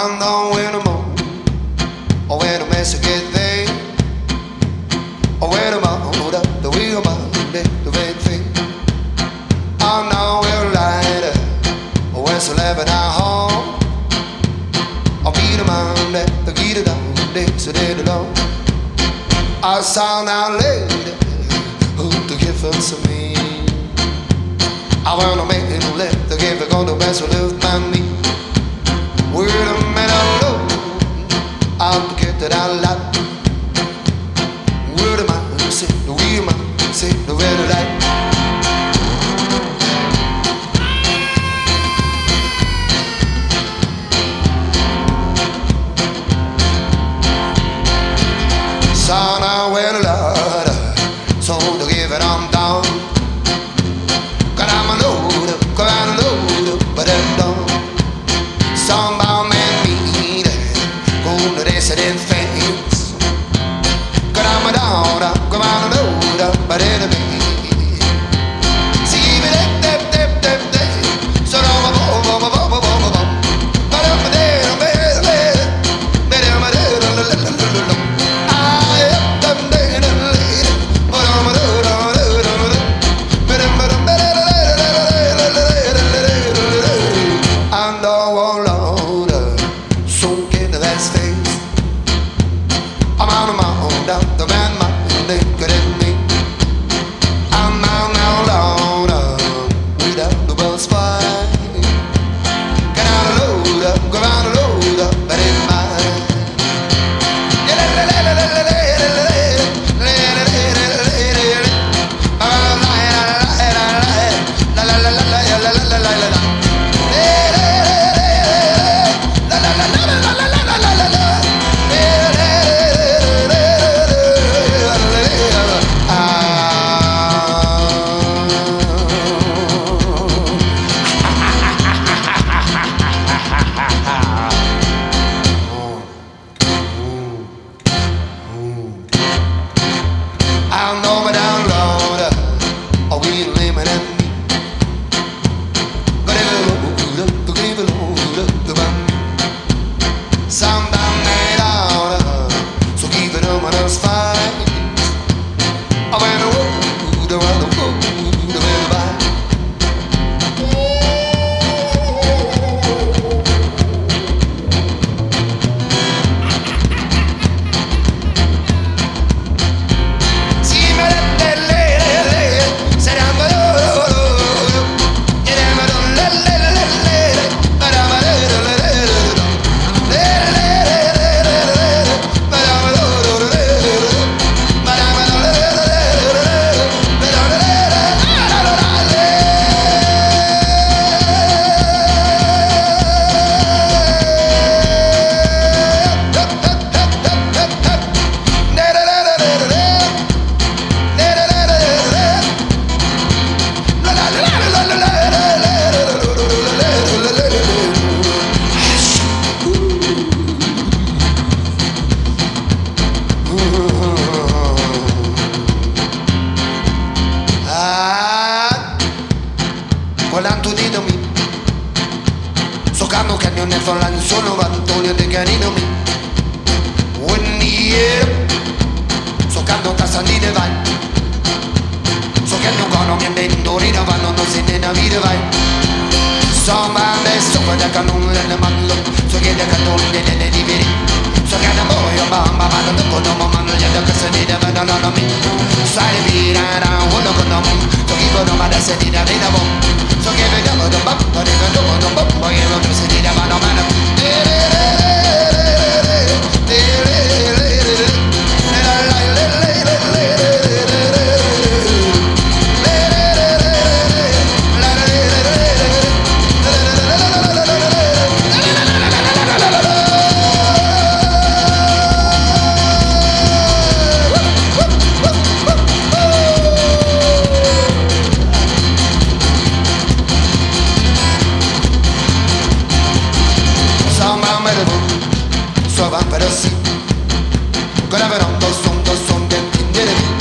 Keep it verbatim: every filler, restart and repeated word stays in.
I know when I'm on, or when I'm messing get there, or when I'm on up the wheel, the red thing. I know we're lighter, or when I'm living at home. I'll beat a man that the guitar down, they so they don't. I sound out later, who to give us to me. I wanna make it let the give it go to best will live by me. We're the men of love, I'll get that I like. We're the man who say the wheel man, say the red light. Son, I went a lot, so to give it I'm down. Cause I'm a load, cause I'm a load, but I'm done. Some bound man mean, go to this and then things. Cause I'm a down, cause I'm a load, but I'm a see me that, that, that, that, that. So I'm a bo, bo, bo, bo, bo, bo, bo. But I'm a there, I'm a there, I'm a there, I'm a there, I'm a there. So van pero sí, con la verón dos son dos son que tiene.